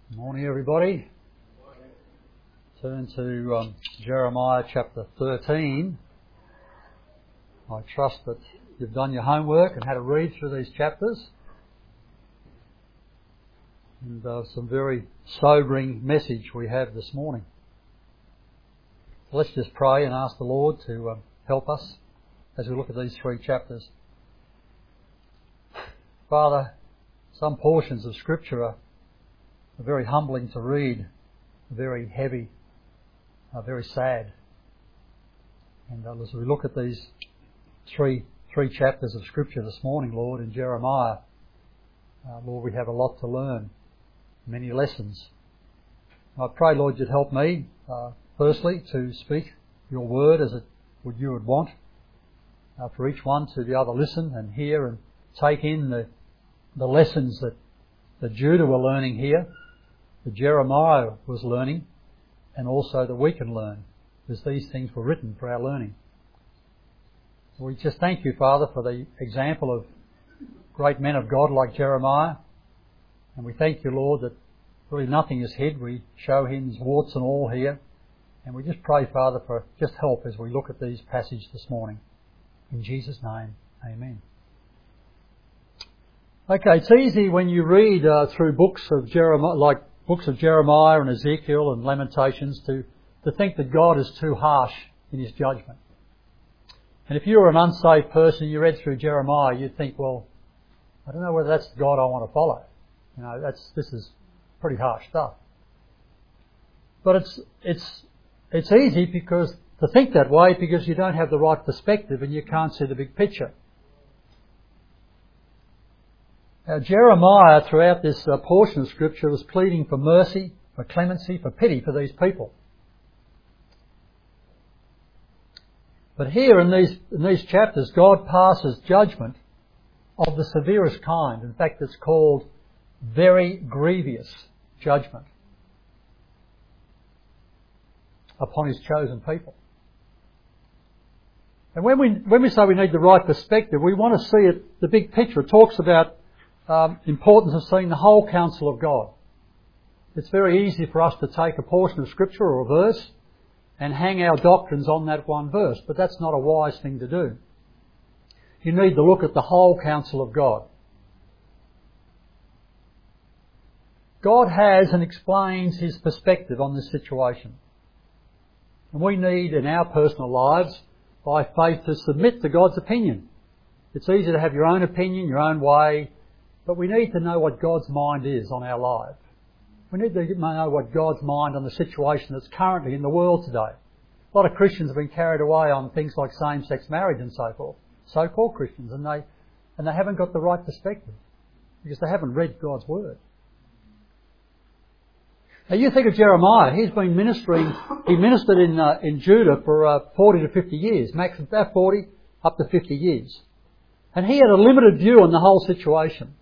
Good morning, everybody. Turn to Jeremiah chapter 13. I trust that you've done your homework and had a read through these chapters. And some very sobering message we have this morning. So let's just pray and ask the Lord to help us as we look at these three chapters. Father, some portions of Scripture are very humbling to read, very heavy, very sad. And as we look at these three chapters of Scripture this morning, Lord, in Jeremiah, Lord, we have a lot to learn, many lessons. I pray, Lord, you'd help me, firstly, to speak your word as you would want, for each one to be able to listen and hear and take in the lessons that Judah were learning here, that Jeremiah was learning, and also that we can learn, because these things were written for our learning. We just thank you, Father, for the example of great men of God like Jeremiah, and we thank you, Lord, that really nothing is hid. We show him his warts and all here, and we just pray, Father, for just help as we look at these passages this morning. In Jesus' name, amen. Okay, it's easy when you read through books of Jeremiah, like books of Jeremiah and Ezekiel and Lamentations, to think that God is too harsh in his judgment. And if you were an unsaved person, you read through Jeremiah, you'd think, well, I don't know whether that's the God I want to follow. You know, this is pretty harsh stuff. But it's easy to think that way because you don't have the right perspective and you can't see the big picture. Now, Jeremiah, throughout this portion of Scripture, was pleading for mercy, for clemency, for pity for these people. But here in these chapters, God passes judgment of the severest kind. In fact, it's called very grievous judgment upon his chosen people. And when we say we need the right perspective, we want to see it, the big picture. It talks about importance of seeing the whole counsel of God. It's very easy for us to take a portion of Scripture or a verse and hang our doctrines on that one verse, but that's not a wise thing to do. You need to look at the whole counsel of God. God has and explains his perspective on this situation. And we need in our personal lives, by faith, to submit to God's opinion. It's easy to have your own opinion, your own way, but we need to know what God's mind is on our life. We need to know what God's mind on the situation that's currently in the world today. A lot of Christians have been carried away on things like same-sex marriage and so forth, so-called Christians, and they haven't got the right perspective because they haven't read God's Word. Now you think of Jeremiah, he's been ministering, he ministered in Judah for 40 to 50 years, max about 40 up to 50 years. And he had a limited view on the whole situation.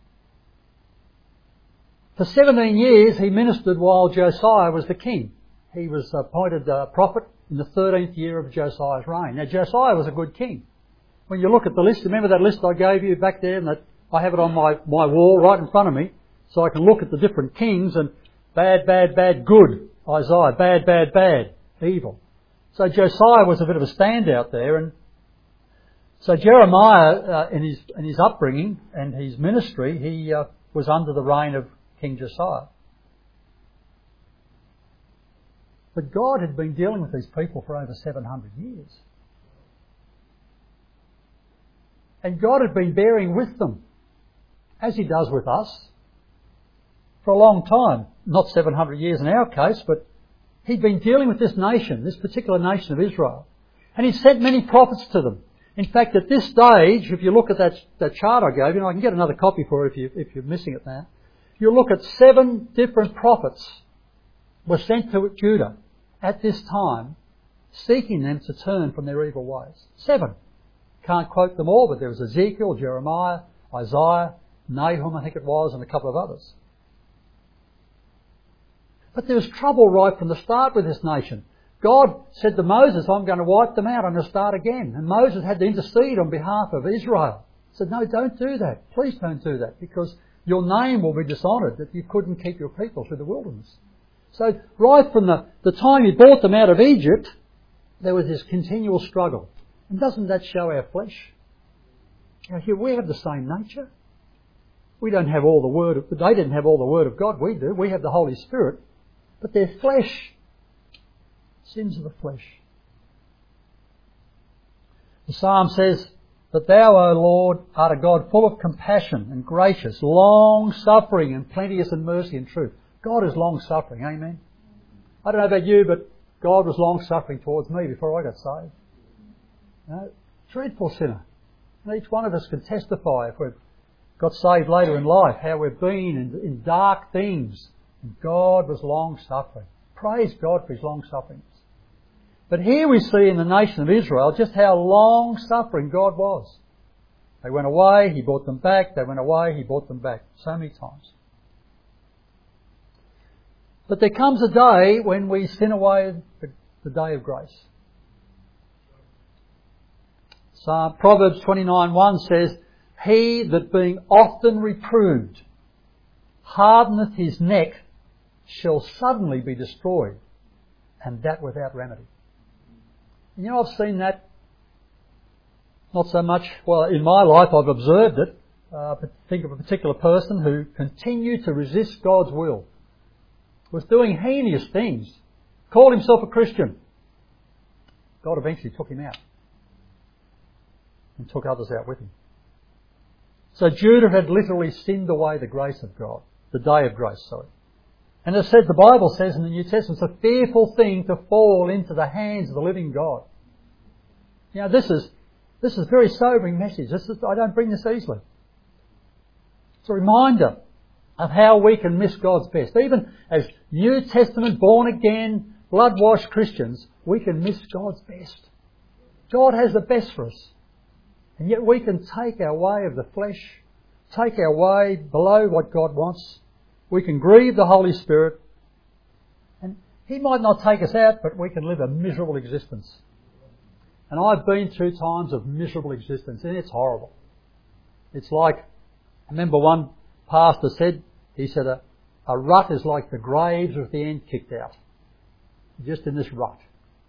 For 17 years he ministered while Josiah was the king. He was appointed prophet in the 13th year of Josiah's reign. Now Josiah was a good king. When you look at the list, remember that list I gave you back there, and that I have it on my wall right in front of me, so I can look at the different kings, and bad, bad, bad, good, Isaiah, bad, bad, bad, evil. So Josiah was a bit of a standout there, and so Jeremiah, in his upbringing and his ministry, he was under the reign of King Josiah. But God had been dealing with these people for over 700 years. And God had been bearing with them, as he does with us, for a long time. Not 700 years in our case, but he'd been dealing with this nation, this particular nation of Israel. And he sent many prophets to them. In fact, at this stage, if you look at that chart I gave you, and I can get another copy for it if you're missing it now, you'll look at 7 different prophets were sent to Judah at this time, seeking them to turn from their evil ways. 7. Can't quote them all, but there was Ezekiel, Jeremiah, Isaiah, Nahum, I think it was, and a couple of others. But there was trouble right from the start with this nation. God said to Moses, I'm going to wipe them out, I'm going to start again. And Moses had to intercede on behalf of Israel. He said, no, don't do that. Please don't do that, because your name will be dishonoured, that you couldn't keep your people through the wilderness. So right from the time He brought them out of Egypt, there was this continual struggle. And doesn't that show our flesh? Now here we have the same nature. We don't have all the Word of, they didn't have all the Word of God, we do. We have the Holy Spirit. But their flesh, sins of the flesh. The Psalm says that Thou, O Lord, art a God full of compassion and gracious, long-suffering and plenteous in mercy and truth. God is long-suffering, amen? I don't know about you, but God was long-suffering towards me before I got saved. You know, dreadful sinner. And each one of us can testify if we've got saved later in life, how we've been in dark things. And God was long-suffering. Praise God for His long-suffering. But here we see in the nation of Israel just how long-suffering God was. They went away, He brought them back. They went away, He brought them back. So many times. But there comes a day when we sin away the day of grace. Proverbs 29:1 says, He that being often reproved hardeneth his neck shall suddenly be destroyed, and that without remedy. And you know, I've seen that not so much, well, in my life I've observed it. But think of a particular person who continued to resist God's will, was doing heinous things, called himself a Christian. God eventually took him out and took others out with him. So Judah had literally sinned away the grace of God, the day of grace, sorry. And as said, the Bible says in the New Testament, it's a fearful thing to fall into the hands of the living God. You know, this is a very sobering message. I don't bring this easily. It's a reminder of how we can miss God's best. Even as New Testament, born again, blood-washed Christians, we can miss God's best. God has the best for us. And yet we can take our way of the flesh, take our way below what God wants. We can grieve the Holy Spirit. And He might not take us out, but we can live a miserable existence. And I've been through times of miserable existence, and it's horrible. It's like, I remember one pastor said, he said, a rut is like the graves with the end kicked out. Just in this rut.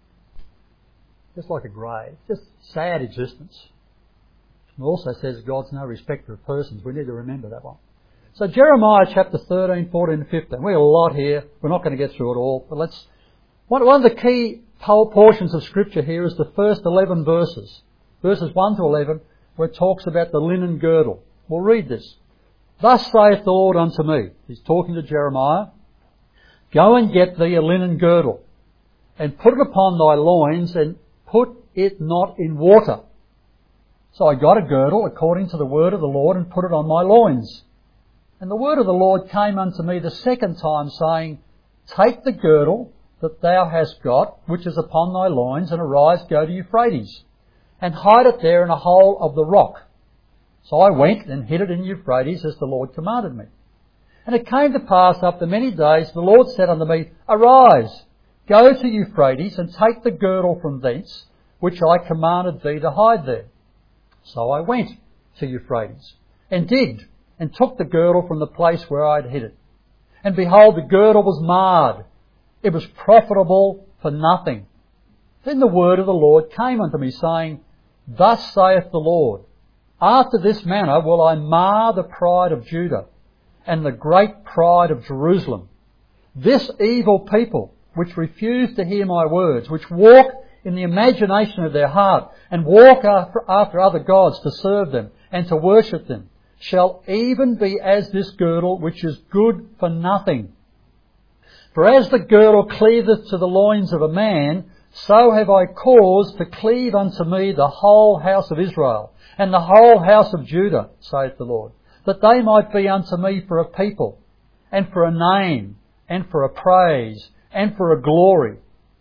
Just like a grave. Just sad existence. It also says God's no respecter of persons. We need to remember that one. So Jeremiah chapter 13, 14 and 15. We have a lot here. We're not going to get through it all. But one of the key portions of Scripture here is the first 11 verses. Verses 1 to 11, where it talks about the linen girdle. We'll read this. Thus saith the Lord unto me. He's talking to Jeremiah. Go and get thee a linen girdle, and put it upon thy loins, and put it not in water. So I got a girdle according to the word of the Lord, and put it on my loins. And the word of the Lord came unto me the second time, saying, Take the girdle that thou hast got, which is upon thy loins, and arise, go to Euphrates, and hide it there in a hole of the rock. So I went and hid it in Euphrates, as the Lord commanded me. And it came to pass after many days, the Lord said unto me, Arise, go to Euphrates, and take the girdle from thence, which I commanded thee to hide there. So I went to Euphrates, and digged, and took the girdle from the place where I had hid it. And behold, the girdle was marred. It was profitable for nothing. Then the word of the Lord came unto me, saying, Thus saith the Lord, After this manner will I mar the pride of Judah, and the great pride of Jerusalem. This evil people, which refuse to hear my words, which walk in the imagination of their heart, and walk after other gods to serve them, and to worship them, shall even be as this girdle, which is good for nothing. For as the girdle cleaveth to the loins of a man, so have I caused to cleave unto me the whole house of Israel, and the whole house of Judah, saith the Lord, that they might be unto me for a people, and for a name, and for a praise, and for a glory.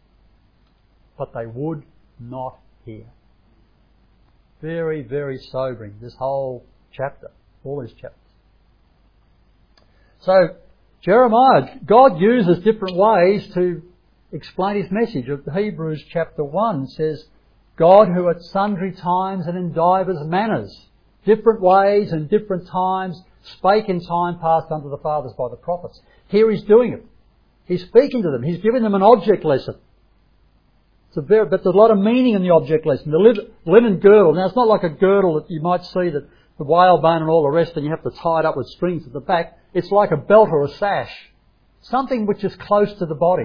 But they would not hear. Very, very sobering, this whole chapter, all these chapters. So, Jeremiah, God uses different ways to explain His message. Hebrews chapter 1 says, God who at sundry times and in divers manners, different ways and different times, spake in time past unto the fathers by the prophets. Here he's doing it. He's speaking to them. He's giving them an object lesson. But there's a lot of meaning in the object lesson. The linen girdle. Now, it's not like a girdle that you might see that the whalebone and all the rest, and you have to tie it up with strings at the back. It's like a belt or a sash. Something which is close to the body.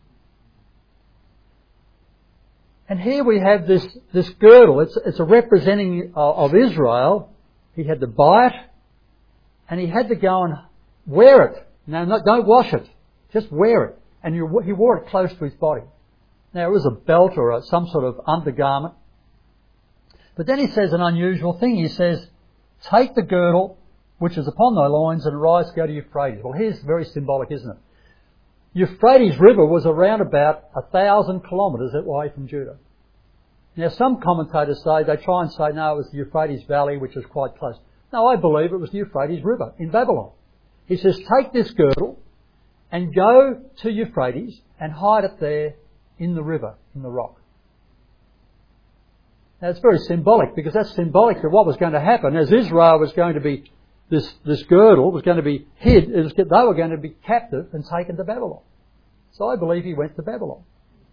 And here we have this girdle. It's a representing of Israel. He had to buy it, and he had to go and wear it. Now, don't wash it. Just wear it. And he wore it close to his body. Now, it was a belt or some sort of undergarment. But then he says an unusual thing. He says, take the girdle which is upon thy loins and rise, go to Euphrates. Well, here's very symbolic, isn't it? Euphrates River was around about 1,000 kilometres away from Judah. Now, some commentators say, they try and say, no, it was the Euphrates Valley, which was quite close. No, I believe it was the Euphrates River in Babylon. He says, take this girdle and go to Euphrates and hide it there in the river, in the rock. Now, it's very symbolic, because that's symbolic of what was going to happen. As Israel was going to be, this girdle was going to be hid, they were going to be captive and taken to Babylon. So I believe he went to Babylon.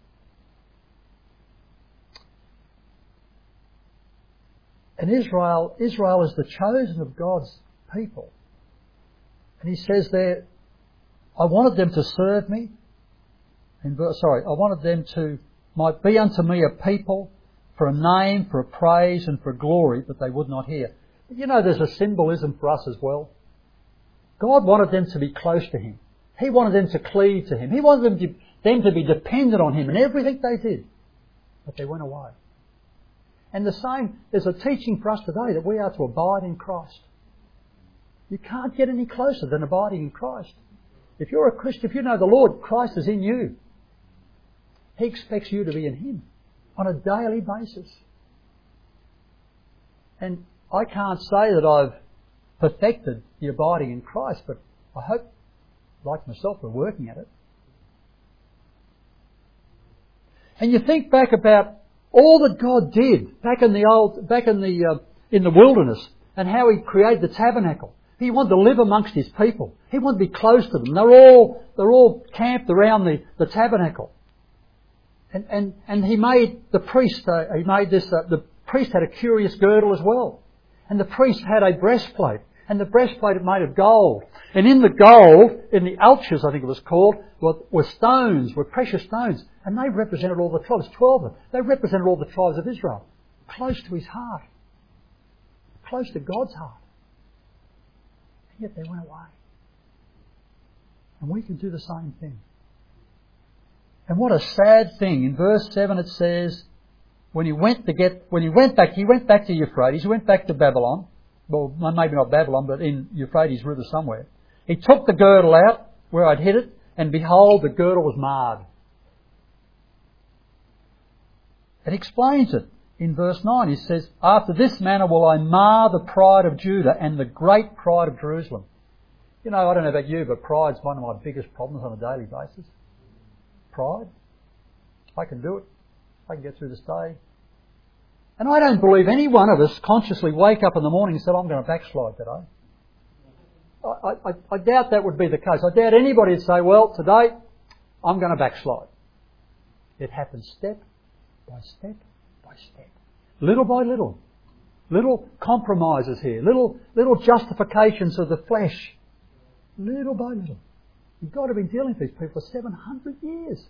And Israel is the chosen of God's people. And he says there, I wanted them to serve me. I wanted them to might be unto me a people for a name, for a praise and for glory, but they would not hear. But you know, there's a symbolism for us as well. God wanted them to be close to him. He wanted them to cleave to him. He wanted them to be dependent on him in everything they did. But they went away. And the same, there's a teaching for us today that we are to abide in Christ. You can't get any closer than abiding in Christ. If you're a Christian, if you know the Lord, Christ is in you. He expects you to be in him on a daily basis. And I can't say that I've perfected the abiding in Christ, but I hope, like myself, we're working at it. And you think back about all that God did back in the wilderness, and how he created the tabernacle. He wanted to live amongst his people. He wanted to be close to them. They're all camped around the tabernacle. And he made the priest, the priest had a curious girdle as well. And the priest had a breastplate. And the breastplate made of gold. And in the gold, in the alches, I think it was called, were stones, were precious stones. And they represented all the tribes, 12 of them. They represented all the tribes of Israel. Close to his heart. Close to God's heart. And yet they went away. And we can do the same thing. And what a sad thing. In verse 7 it says, he went back to Euphrates, he went back to Babylon. Well, maybe not Babylon, but in Euphrates River somewhere. He took the girdle out where I'd hid it, and behold, the girdle was marred. It explains it in verse 9. He says, after this manner will I mar the pride of Judah and the great pride of Jerusalem. You know, I don't know about you, but pride's one of my biggest problems on a daily basis. Pride. I can do it. I can get through this day. And I don't believe any one of us consciously wake up in the morning and say, I'm going to backslide today. I doubt that would be the case. I doubt anybody would say, well, today I'm going to backslide. It happens step by step by step. Little by little. Little compromises here. Little justifications of the flesh. Little by little. You've got to be dealing with these people for 700 years.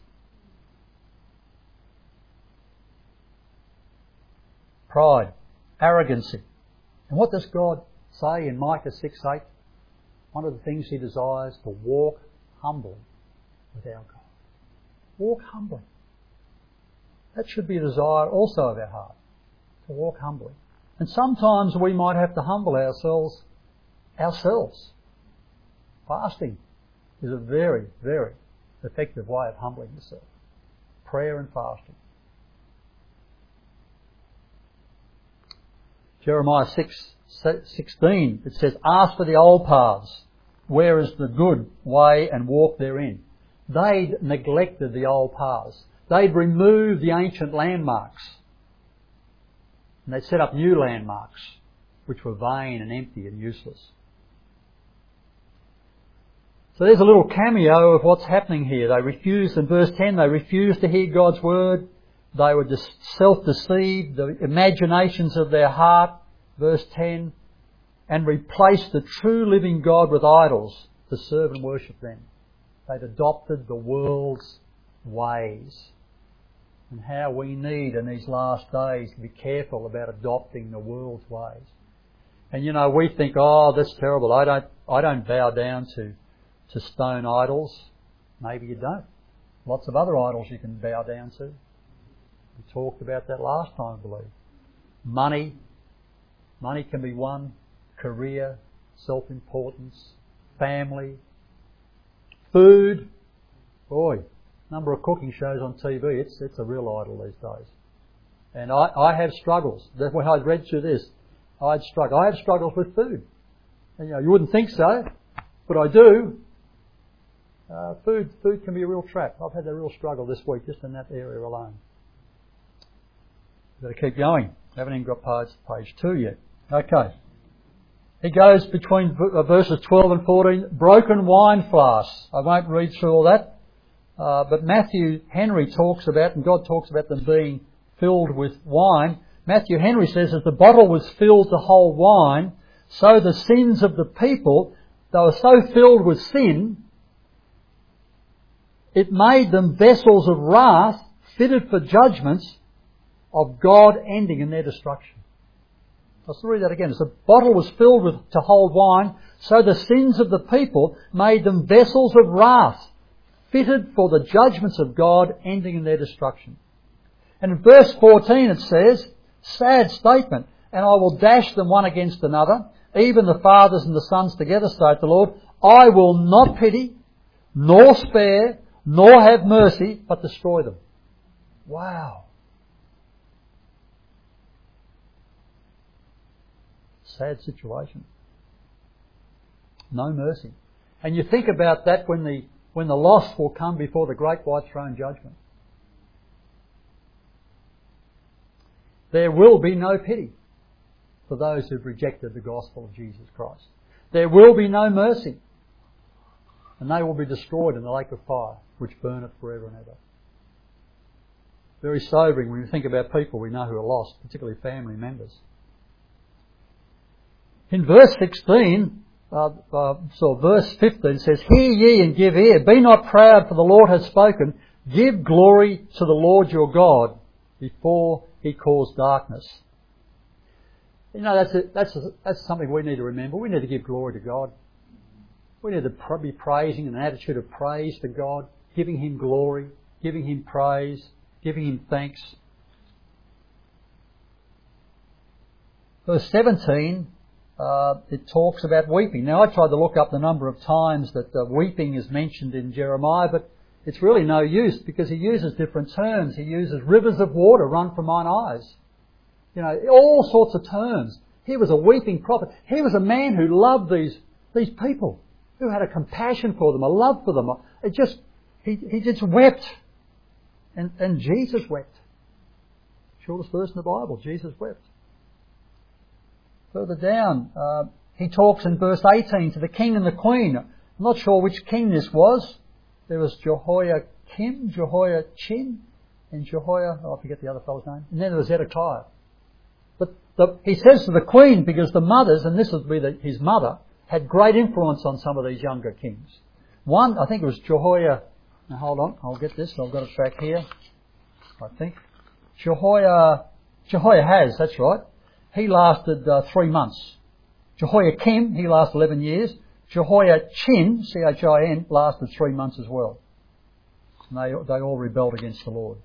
Pride, arrogancy. And what does God say in Micah 6:8? One of the things he desires, to walk humbly with our God. Walk humbly. That should be a desire also of our heart, to walk humbly. And sometimes we might have to humble ourselves. Fasting is a very, very effective way of humbling yourself. Prayer and fasting. Jeremiah 6:16, it says, ask for the old paths, where is the good way, and walk therein. They'd neglected the old paths. They'd removed the ancient landmarks. And they'd set up new landmarks, which were vain and empty and useless. So there's a little cameo of what's happening here. They refused, in verse 10, they refused to hear God's word. They were self-deceived, the imaginations of their heart, verse 10, and replaced the true living God with idols to serve and worship them. They'd adopted the world's ways. And how we need in these last days to be careful about adopting the world's ways. And you know, we think, oh, that's terrible. I don't bow down to stone idols. Maybe you don't. Lots of other idols you can bow down to. We talked about that last time, I believe. Money can be one. Career, self-importance, family, food. Boy, number of cooking shows on TV, it's a real idol these days. And I have struggles. That's when I read through this. I have struggles with food. And, you know, you wouldn't think so, but I do. Food can be a real trap. I've had a real struggle this week just in that area alone. Better keep going. I haven't even got page 2 yet. Okay. He goes between verses 12 and 14, broken wine flasks. I won't read through all that. But Matthew Henry talks about, and God talks about them being filled with wine. Matthew Henry says, as the bottle was filled to hold wine, so the sins of the people, they were so filled with sin, it made them vessels of wrath, fitted for judgments of God ending in their destruction. Let's read that again. As the bottle was filled to hold wine, so the sins of the people made them vessels of wrath, fitted for the judgments of God, ending in their destruction. And in verse 14 it says, sad statement, and I will dash them one against another, even the fathers and the sons together, saith the Lord. I will not pity, nor spare, nor have mercy, but destroy them. Wow. Sad situation. No mercy. And you think about that when the lost will come before the great white throne judgment. There will be no pity for those who've rejected the gospel of Jesus Christ. There will be no mercy. And they will be destroyed in the lake of fire, which burneth forever and ever. Very sobering when you think about people we know who are lost, particularly family members. In verse 16, verse 15 says, hear ye and give ear. Be not proud, for the Lord hath spoken. Give glory to the Lord your God before he cause darkness. You know, that's something we need to remember. We need to give glory to God. We need to be praising, an attitude of praise to God, giving him glory, giving him praise, giving him thanks. Verse 17, it talks about weeping. Now, I tried to look up the number of times that weeping is mentioned in Jeremiah, but it's really no use because he uses different terms. He uses rivers of water run from mine eyes. You know, all sorts of terms. He was a weeping prophet. He was a man who loved these people, who had a compassion for them, a love for them. He just wept. And Jesus wept. Shortest verse in the Bible, Jesus wept. Further down, he talks in verse 18 to the king and the queen. I'm not sure which king this was. There was Jehoiakim, Jehoiachin, and I forget the other fellow's name. And then there was Zedekiah. But he says to the queen, because the mothers, and this would be his mother, had great influence on some of these younger kings. One, I think it was Jehoiah. Now hold on, I'll get this. I've got it back here. I think Jehoiahaz. That's right. He lasted 3 months. Jehoiakim, he lasted 11 years. Jehoiachin, Chin, lasted 3 months as well. And they all rebelled against the Lord.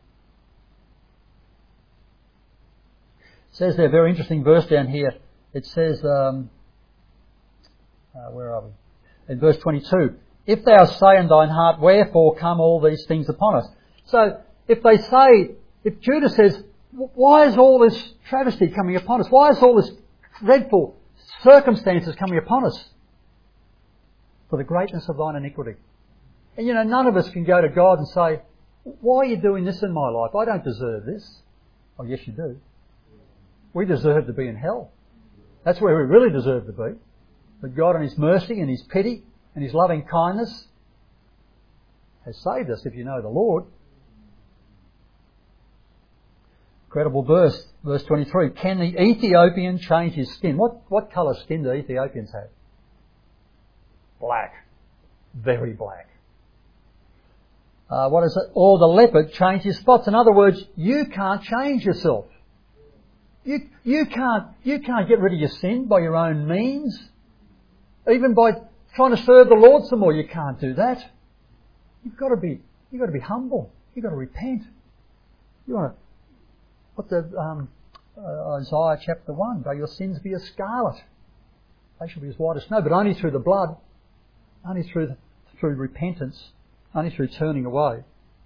It says there, a very interesting verse down here. It says, where are we? In verse 22, if thou say in thine heart, wherefore come all these things upon us? So, if Judah says, why is all this travesty coming upon us? Why is all this dreadful circumstances coming upon us? For the greatness of thine iniquity. And you know, none of us can go to God and say, why are you doing this in my life? I don't deserve this. Oh, yes you do. We deserve to be in hell. That's where we really deserve to be. But God in his mercy and his pity and His loving kindness has saved us if you know the Lord. Incredible verse 23. Can the Ethiopian change his skin? What colour skin do Ethiopians have? Black. Very black. What is it? Or the leopard change his spots. In other words, you can't change yourself. You can't get rid of your sin by your own means. Even by trying to serve the Lord some more, you can't do that. You've got to be humble. You've got to repent. You want to, what the Isaiah chapter 1, though your sins be as scarlet, they shall be as white as snow, but only through the blood, only through repentance, only through turning away.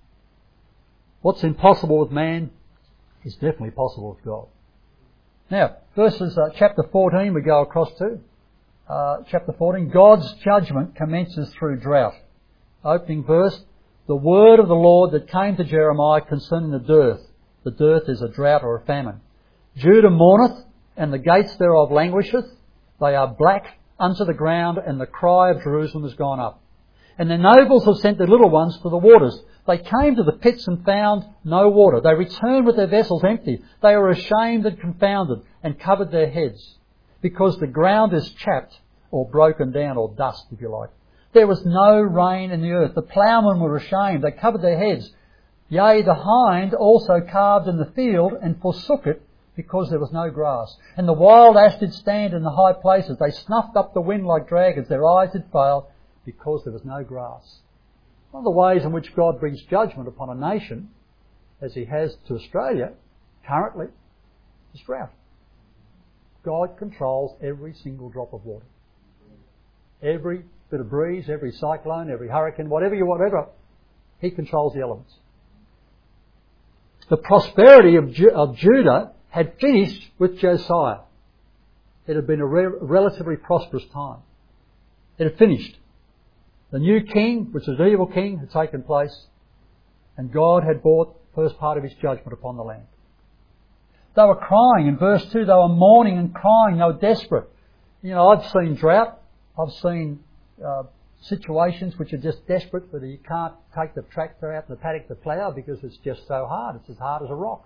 What's impossible with man is definitely possible with God. Now, verses chapter 14 we go across to. Chapter 14, God's judgment commences through drought. Opening verse, the word of the Lord that came to Jeremiah concerning the dearth. The dearth is a drought or a famine. Judah mourneth, and the gates thereof languisheth. They are black unto the ground, and the cry of Jerusalem is gone up. And the nobles have sent their little ones to the waters. They came to the pits and found no water. They returned with their vessels empty. They were ashamed and confounded, and covered their heads, because the ground is chapped, or broken down, or dust, if you like. There was no rain in the earth. The ploughmen were ashamed. They covered their heads. Yea, the hind also calved in the field, and forsook it, because there was no grass. And the wild ass did stand in the high places. They snuffed up the wind like dragons. Their eyes did fail, because there was no grass. One of the ways in which God brings judgment upon a nation, as He has to Australia currently, is drought. God controls every single drop of water. Every bit of breeze, every cyclone, every hurricane, whatever, He controls the elements. The prosperity of Judah had finished with Josiah. It had been a relatively prosperous time. It had finished. The new king, which was an evil king, had taken place, and God had brought the first part of His judgment upon the land. They were crying. In verse 2, they were mourning and crying. They were desperate. You know, I've seen drought. I've seen situations which are just desperate, where you can't take the tractor out in the paddock to plough because it's just so hard. It's as hard as a rock.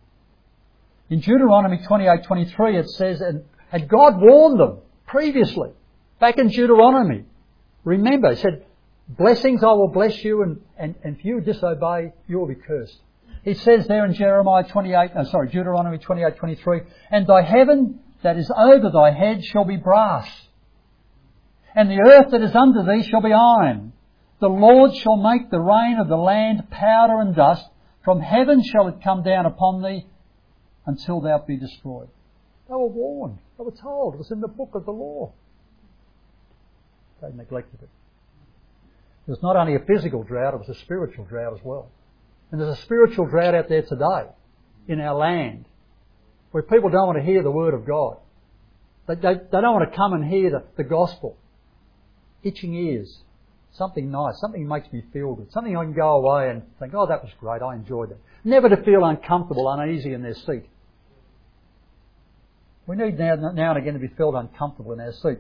In Deuteronomy 28:23 it says, and God warned them previously, back in Deuteronomy. Remember, He said, blessings I will bless you, and if you disobey, you will be cursed. He says there in Deuteronomy 28:23, and thy heaven that is over thy head shall be brass, and the earth that is under thee shall be iron. The Lord shall make the rain of the land powder and dust. From heaven shall it come down upon thee until thou be destroyed. They were warned. They were told. It was in the book of the law. They neglected it. It was not only a physical drought, it was a spiritual drought as well. And there's a spiritual drought out there today in our land where people don't want to hear the Word of God. They don't want to come and hear the gospel. Itching ears. Something nice. Something that makes me feel good. Something I can go away and think, oh, that was great. I enjoyed that. Never to feel uncomfortable, uneasy in their seat. We need now and again to be felt uncomfortable in our seat.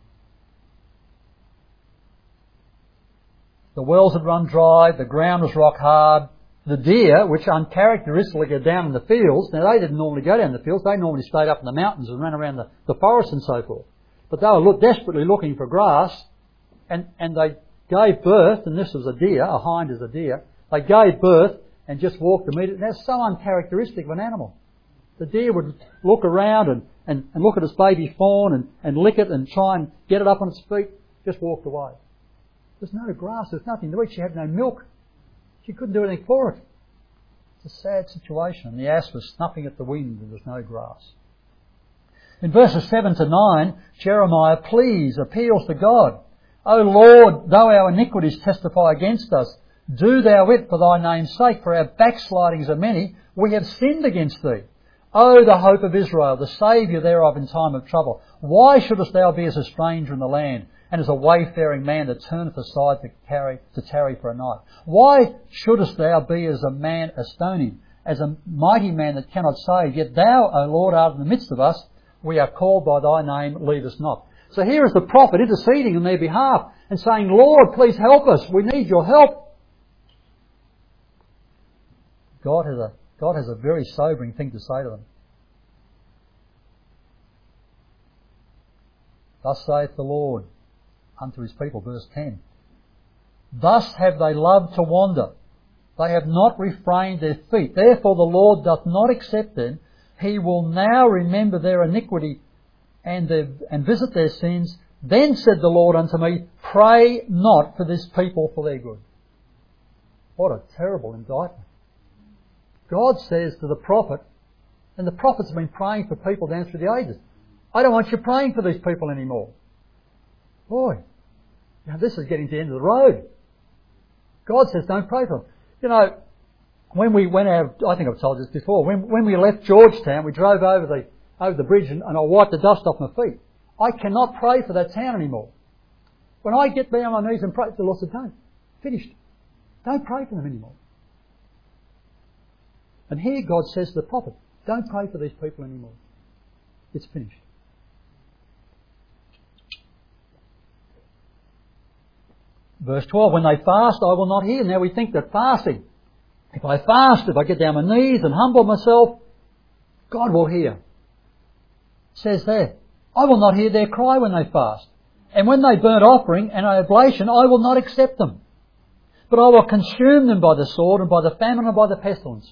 The wells had run dry. The ground was rock hard. The deer, which uncharacteristically go down in the fields, now they didn't normally go down the fields. They normally stayed up in the mountains and ran around the forest and so forth. But they were desperately looking for grass, and they gave birth, and this was a deer, a hind is a deer. They gave birth and just walked immediately. That's so uncharacteristic of an animal. The deer would look around and look at its baby fawn and lick it and try and get it up on its feet, just walked away. There's no grass, there's nothing to eat. She had no milk. She couldn't do anything for it. It's a sad situation. The ass was snuffing at the wind and there was no grass. In verses 7 to 9, Jeremiah appeals to God. O Lord, though our iniquities testify against us, do thou it for thy name's sake, for our backslidings are many. We have sinned against thee. O the hope of Israel, the Saviour thereof in time of trouble. Why shouldest thou be as a stranger in the land, and as a wayfaring man that turneth aside to tarry for a night? Why shouldest thou be as a man astonished, as a mighty man that cannot save? Yet thou, O Lord, art in the midst of us. We are called by thy name, leave us not. So here is the prophet interceding on their behalf and saying, Lord, please help us. We need your help. God has a very sobering thing to say to them. Thus saith the Lord unto his people, verse 10. Thus have they loved to wander. They have not refrained their feet. Therefore the Lord doth not accept them. He will now remember their iniquity and visit their sins. Then said the Lord unto me, pray not for this people for their good. What a terrible indictment. God says to the prophet, and the prophet's been praying for people down through the ages, I don't want you praying for these people anymore. Boy, now this is getting to the end of the road. God says don't pray for them. You know, when we went out, I think I've told this before, when we left Georgetown, we drove over the bridge and I wiped the dust off my feet. I cannot pray for that town anymore. When I get down on my knees and pray, the Lord said, don't. Finished. Don't pray for them anymore. And here God says to the prophet, don't pray for these people anymore. It's finished. Verse 12, when they fast, I will not hear. Now we think that fasting, if I fast, if I get down my knees and humble myself, God will hear. It says there, I will not hear their cry when they fast. And when they burnt offering and oblation, I will not accept them. But I will consume them by the sword and by the famine and by the pestilence.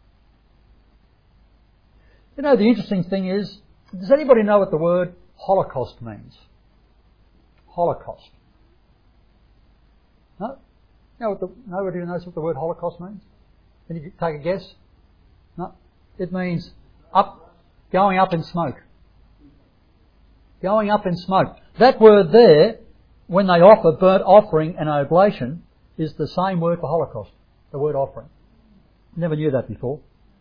You know, the interesting thing is, does anybody know what the word Holocaust means? Holocaust. No? Nobody knows what the word Holocaust means? Can you take a guess? No? It means going up in smoke. Going up in smoke. That word there, when they offer burnt offering and oblation, is the same word for Holocaust. The word offering. Never knew that before.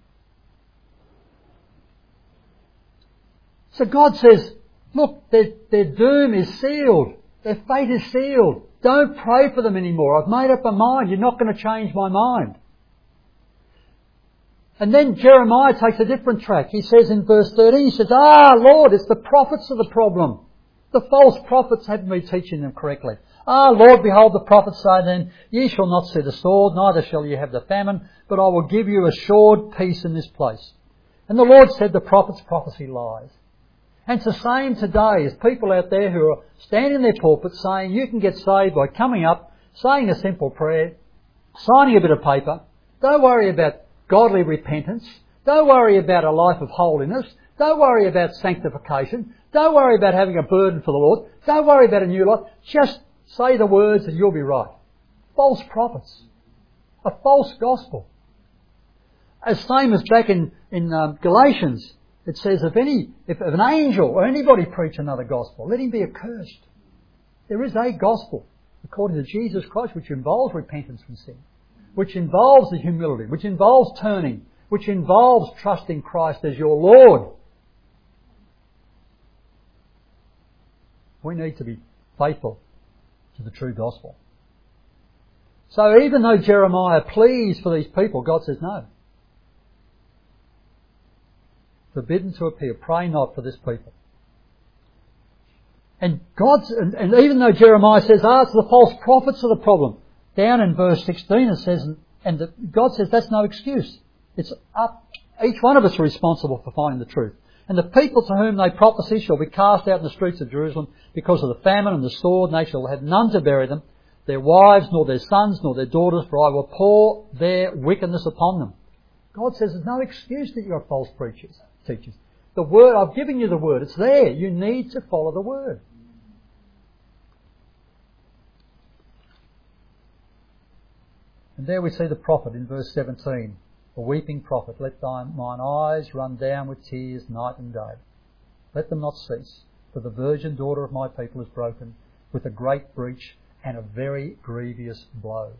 So God says, look, their doom is sealed. Their fate is sealed. Don't pray for them anymore. I've made up my mind. You're not going to change my mind. And then Jeremiah takes a different track. He says in verse 13, he says, Lord, it's the prophets are the problem. The false prophets haven't been teaching them correctly. Lord, behold, the prophets say then, ye shall not see the sword, neither shall ye have the famine, but I will give you assured peace in this place. And the Lord said, the prophet's prophecy lies. And it's the same today as people out there who are standing in their pulpits saying you can get saved by coming up, saying a simple prayer, signing a bit of paper. Don't worry about godly repentance. Don't worry about a life of holiness. Don't worry about sanctification. Don't worry about having a burden for the Lord. Don't worry about a new life. Just say the words and you'll be right. False prophets. A false gospel. As same as back in Galatians, it says, if an angel or anybody preach another gospel, let him be accursed. There is a gospel, according to Jesus Christ, which involves repentance from sin, which involves the humility, which involves turning, which involves trusting Christ as your Lord. We need to be faithful to the true gospel. So even though Jeremiah pleads for these people, God says no. Forbidden to appear. Pray not for this people. And even though Jeremiah says, it's the false prophets are the problem. Down in verse 16 it says, God says that's no excuse. It's up. Each one of us are responsible for finding the truth. And the people to whom they prophesy shall be cast out in the streets of Jerusalem because of the famine and the sword, and they shall have none to bury them, their wives, nor their sons, nor their daughters, for I will pour their wickedness upon them. God says there's no excuse that you're false teachers. The word, I've given you the word. It's there. You need to follow the word. And there we see the prophet in verse 17. A weeping prophet. Let mine eyes run down with tears night and day. Let them not cease. For the virgin daughter of my people is broken with a great breach and a very grievous blow.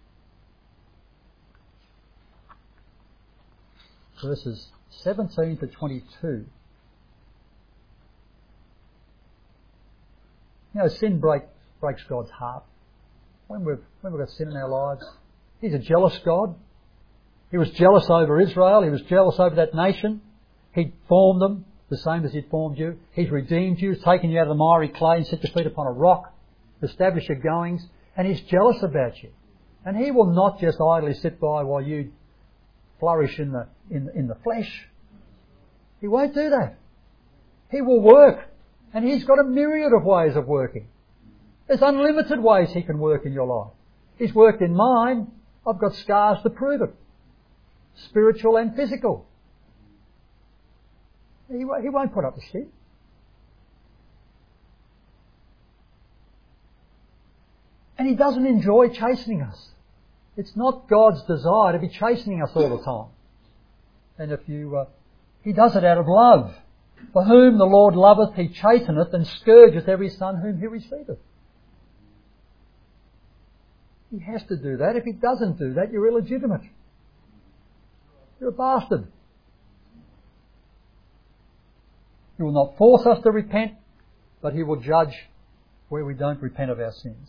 Verses 17 to 22. You know, sin breaks God's heart. When we've got sin in our lives, He's a jealous God. He was jealous over Israel. He was jealous over that nation. He formed them the same as He'd formed you. He's redeemed you. He's taken you out of the miry clay and set your feet upon a rock. establish your goings, and He's jealous about you. And He will not just idly sit by while you flourish in the flesh. He won't do that. He will work, and He's got a myriad of ways of working. There's unlimited ways He can work in your life. He's worked in mine. I've got scars to prove it. Spiritual and physical. He won't put up with shit. And He doesn't enjoy chastening us. It's not God's desire to be chastening us all the time. And He does it out of love. For whom the Lord loveth, He chasteneth, and scourgeth every son whom He receiveth. He has to do that. If He doesn't do that, you're illegitimate. You're a bastard. He will not force us to repent, but He will judge where we don't repent of our sins.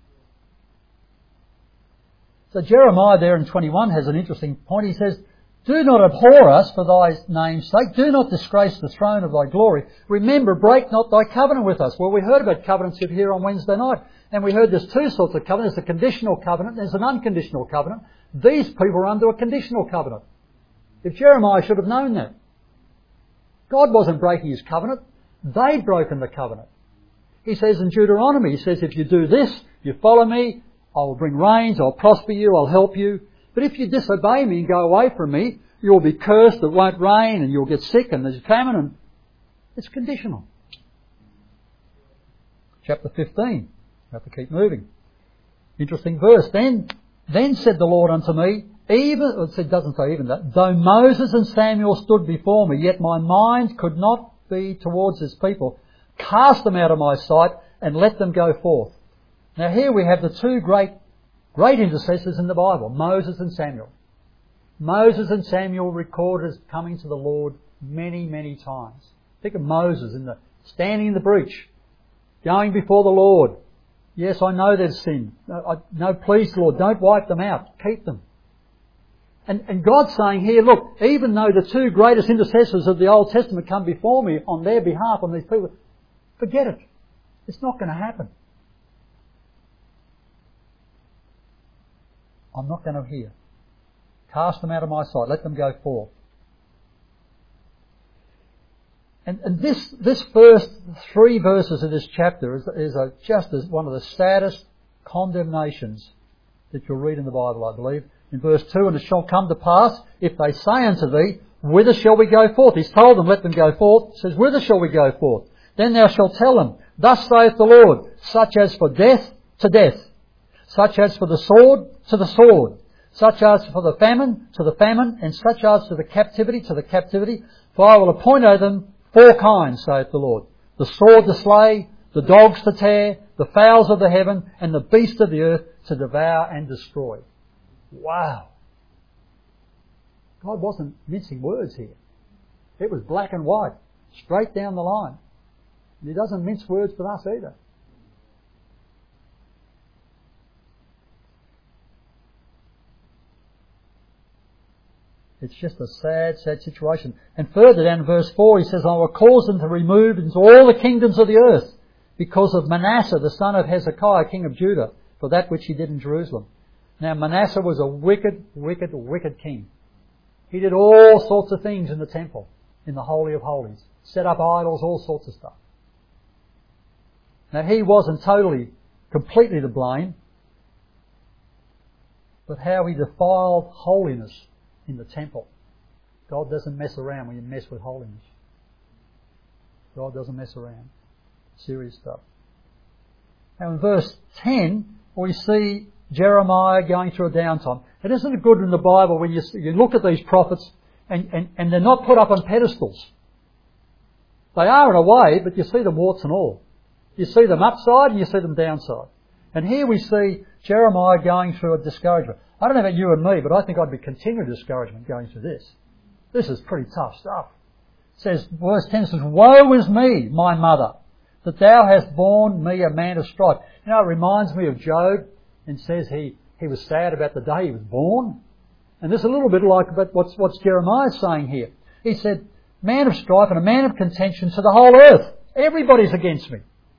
So Jeremiah there in 21 has an interesting point. He says, do not abhor us for thy name's sake. Do not disgrace the throne of thy glory. Remember, break not thy covenant with us. Well, we heard about covenants here on Wednesday night. And we heard there's two sorts of covenant. There's a conditional covenant and there's an unconditional covenant. These people are under a conditional covenant. If Jeremiah should have known that. God wasn't breaking His covenant. They'd broken the covenant. He says in Deuteronomy, He says, if you do this, you follow me, I will bring rains, I'll prosper you, I'll help you. But if you disobey me and go away from me, you'll be cursed, it won't rain, and you'll get sick, and there's famine, and it's conditional. Chapter 15. We have to keep moving. Interesting verse. Then said the Lord unto me, it doesn't say even that, though Moses and Samuel stood before me, yet my mind could not be towards this people. Cast them out of my sight, and let them go forth. Now here we have the two great intercessors in the Bible, Moses and Samuel. Moses and Samuel recorded as coming to the Lord many, many times. Think of Moses standing in the breach, going before the Lord. Yes, I know they've sinned. No, please, Lord, don't wipe them out. Keep them. And God's saying here, look, even though the two greatest intercessors of the Old Testament come before me on their behalf, on these people, forget it. It's not going to happen. I'm not going to hear. Cast them out of my sight. Let them go forth. And this first 3 verses of this chapter is just as one of the saddest condemnations that you'll read in the Bible, I believe. In verse 2, and it shall come to pass, if they say unto thee, whither shall we go forth? He's told them, let them go forth. He says, whither shall we go forth? Then thou shalt tell them, thus saith the Lord, such as for death, to death. Such as for the sword, to the sword. Such as for the famine, to the famine. And such as to the captivity, to the captivity. For I will appoint over them 4 kinds, saith the Lord. The sword to slay, the dogs to tear, the fowls of the heaven, and the beasts of the earth to devour and destroy. Wow. God wasn't mincing words here. It was black and white, straight down the line. And He doesn't mince words with us either. It's just a sad, sad situation. And further down in verse 4, He says, I will cause them to remove into all the kingdoms of the earth because of Manasseh, the son of Hezekiah, king of Judah, for that which he did in Jerusalem. Now Manasseh was a wicked, wicked, wicked king. He did all sorts of things in the temple, in the Holy of Holies. Set up idols, all sorts of stuff. Now he wasn't completely to blame, but how he defiled holiness in the temple. God doesn't mess around when you mess with holiness. God doesn't mess around. Serious stuff. Now in verse 10, we see Jeremiah going through a downtime. And isn't it good in the Bible when you look at these prophets and they're not put up on pedestals? They are in a way, but you see them warts and all. You see them upside and you see them downside. And here we see Jeremiah going through a discouragement. I don't know about you and me, but I think I'd be continual discouragement going through this. This is pretty tough stuff. It says, verse 10 says, woe is me, my mother, that thou hast borne me a man of strife. You know, it reminds me of Job, and says he was sad about the day he was born. And this is a little bit like what's Jeremiah saying here. He said, man of strife and a man of contention to the whole earth. Everybody's against me.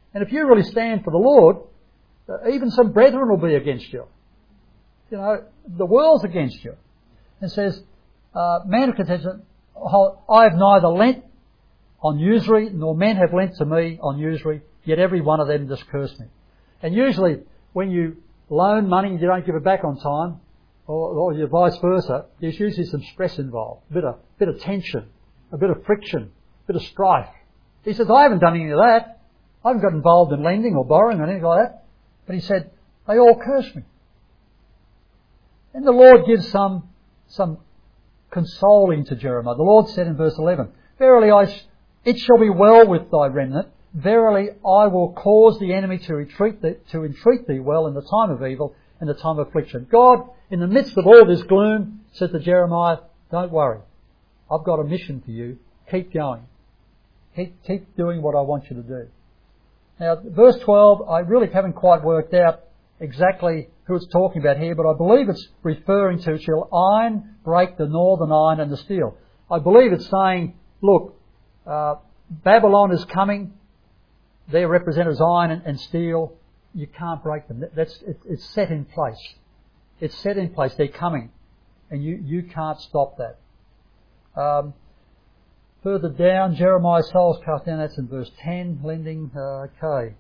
And if you really stand for the Lord, even some brethren will be against you. You know, the world's against you. And says, man of contention, I have neither lent on usury, nor men have lent to me on usury, yet every one of them does curse me. And usually, when you loan money and you don't give it back on time, or you vice versa, there's usually some stress involved, a bit of tension, a bit of friction, a bit of strife. He says, I haven't done any of that. I haven't got involved in lending or borrowing or anything like that. But he said, they all curse me. And the Lord gives some consoling to Jeremiah. The Lord said in verse 11, Verily it shall be well with thy remnant. Verily I will cause the enemy to entreat thee well in the time of evil and the time of affliction. God, in the midst of all this gloom, said to Jeremiah, don't worry. I've got a mission for you. Keep going. Keep doing what I want you to do. Now, verse 12, I really haven't quite worked out exactly who it's talking about here, but I believe it's referring to, shall iron break the northern iron and the steel. I believe it's saying, look, Babylon is coming. They're represented as iron and steel. You can't break them. It's set in place. It's set in place. They're coming. And you can't stop that. Further down, Jeremiah's soul's cast down. That's in verse 10. Lending. Okay.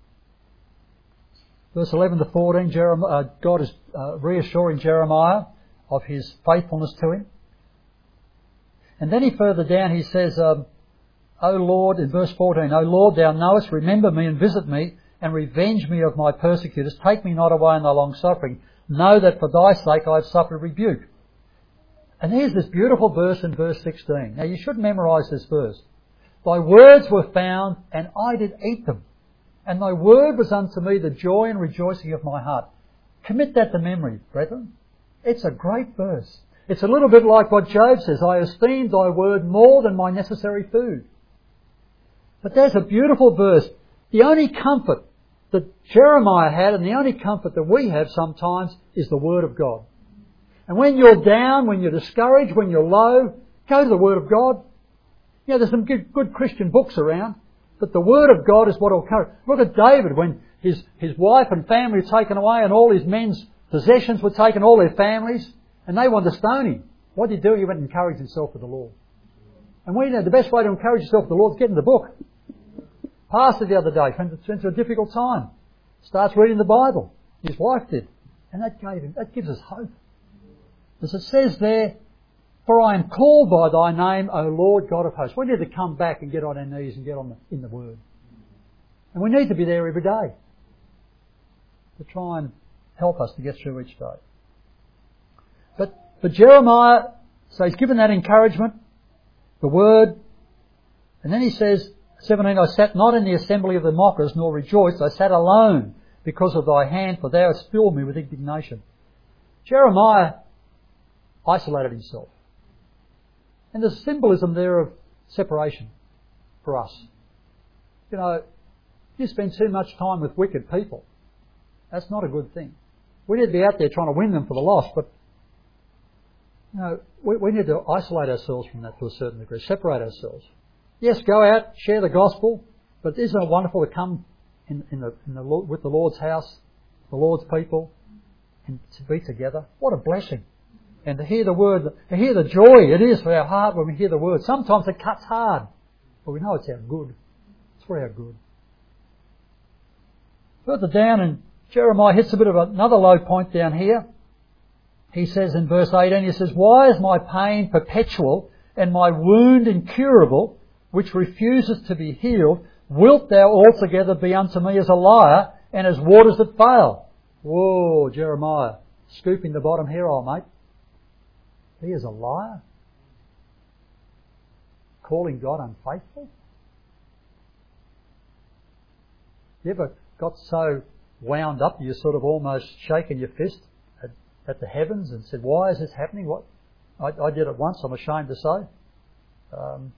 Verse 11 to 14, God is reassuring Jeremiah of his faithfulness to him. And then further down he says, O Lord, in verse 14, O Lord, thou knowest, remember me and visit me, and revenge me of my persecutors. Take me not away in thy long suffering. Know that for thy sake I have suffered rebuke. And here's this beautiful verse in verse 16. Now you should memorise this verse. Thy words were found, and I did eat them. And thy word was unto me the joy and rejoicing of my heart. Commit that to memory, brethren. It's a great verse. It's a little bit like what Job says, I esteem thy word more than my necessary food. But there's a beautiful verse. The only comfort that Jeremiah had and the only comfort that we have sometimes is the Word of God. And when you're down, when you're discouraged, when you're low, go to the Word of God. You know, there's some good Christian books around, but the Word of God is what will encourage. Look at David when his wife and family were taken away and all his men's possessions were taken, all their families, and they wanted to stone him. What did he do? He went and encouraged himself with the Lord. And we know the best way to encourage yourself with the Lord is get in the book. Pastor the other day went through a difficult time. Starts reading the Bible. His wife did. And that gives us hope. As it says there, for I am called by thy name, O Lord God of hosts. We need to come back and get on our knees and get in the Word. And we need to be there every day to try and help us to get through each day. But Jeremiah, so he's given that encouragement, the Word, and then he says, 17, I sat not in the assembly of the mockers, nor rejoiced. I sat alone because of thy hand, for thou hast filled me with indignation. Jeremiah isolated himself. And there's a symbolism there of separation for us. You know, you spend too much time with wicked people. That's not a good thing. We need to be out there trying to win them for the lost, but you know, we need to isolate ourselves from that to a certain degree, separate ourselves. Yes, go out, share the gospel, but isn't it wonderful to come with the Lord's house, the Lord's people, and to be together? What a blessing. And to hear the word, to hear the joy it is for our heart when we hear the word. Sometimes it cuts hard, but we know it's our good. It's for our good. Further down, and Jeremiah hits a bit of another low point down here. He says in verse 18, he says, Why is my pain perpetual and my wound incurable, which refuses to be healed? Wilt thou altogether be unto me as a liar and as waters that fail? Whoa, Jeremiah, scooping the bottom here, old mate. He is a liar? Calling God unfaithful? You ever got so wound up you're sort of almost shaking your fist at the heavens and said, why is this happening? What? I did it once, I'm ashamed to say.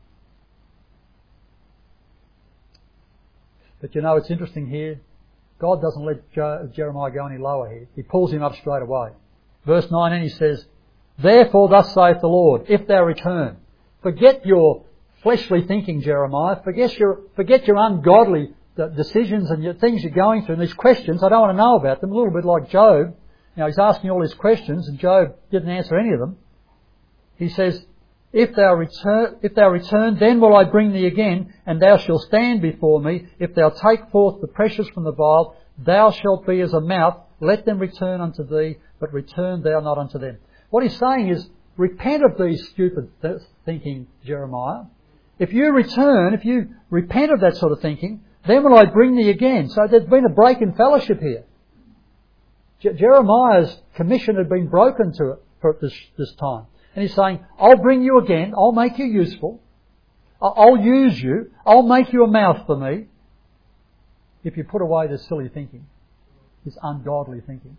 But you know, it's interesting here. God doesn't let Jeremiah go any lower here. He pulls him up straight away. Verse 19 he says, Therefore thus saith the Lord, if thou return. Forget your fleshly thinking, Jeremiah. Forget your ungodly the decisions and things you're going through and these questions, I don't want to know about them. A little bit like Job. He's asking all these questions and Job didn't answer any of them. He says, if thou return, then will I bring thee again, and thou shalt stand before me. If thou take forth the precious from the vile, thou shalt be as a mouth. Let them return unto thee, but return thou not unto them. What he's saying is, repent of these stupid thinking, Jeremiah. If you return, if you repent of that sort of thinking, then will I bring thee again. So there's been a break in fellowship here. Jeremiah's commission had been broken to it for this time. And he's saying, I'll bring you again, I'll make you useful, I'll use you, I'll make you a mouth for me, if you put away this silly thinking, this ungodly thinking.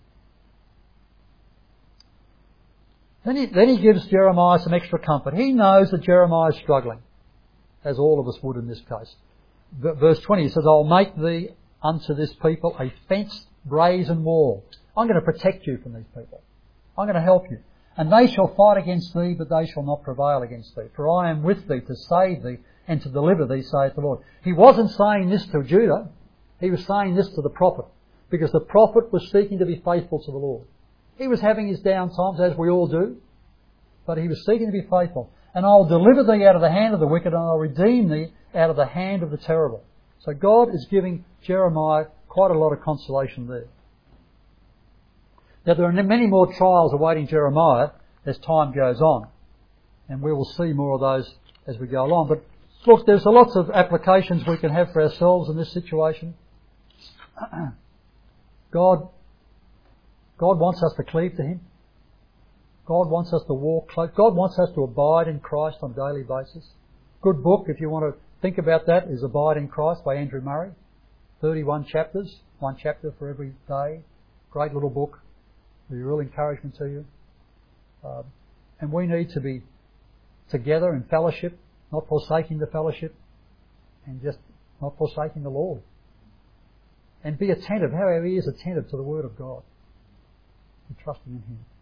Then he gives Jeremiah some extra comfort. He knows that Jeremiah is struggling, as all of us would in this case. Verse 20 he says, I'll make thee unto this people a fenced brazen wall. I'm going to protect you from these people. I'm going to help you. And they shall fight against thee, but they shall not prevail against thee. For I am with thee to save thee and to deliver thee, saith the Lord. He wasn't saying this to Judah. He was saying this to the prophet. Because the prophet was seeking to be faithful to the Lord. He was having his down times, as we all do. But he was seeking to be faithful. And I'll deliver thee out of the hand of the wicked, and I'll redeem thee out of the hand of the terrible. So God is giving Jeremiah quite a lot of consolation there. Now there are many more trials awaiting Jeremiah as time goes on. And we will see more of those as we go along. But look, there's lots of applications we can have for ourselves in this situation. God wants us to cleave to Him. God wants us to walk close. God wants us to abide in Christ on a daily basis. Good book, if you want to think about that, is Abide in Christ by Andrew Murray. 31 chapters, one chapter for every day. Great little book. It'll be a real encouragement to you. And we need to be together in fellowship, not forsaking the fellowship, and just not forsaking the Lord. And be attentive, however He is attentive to the Word of God. And trusting in Him.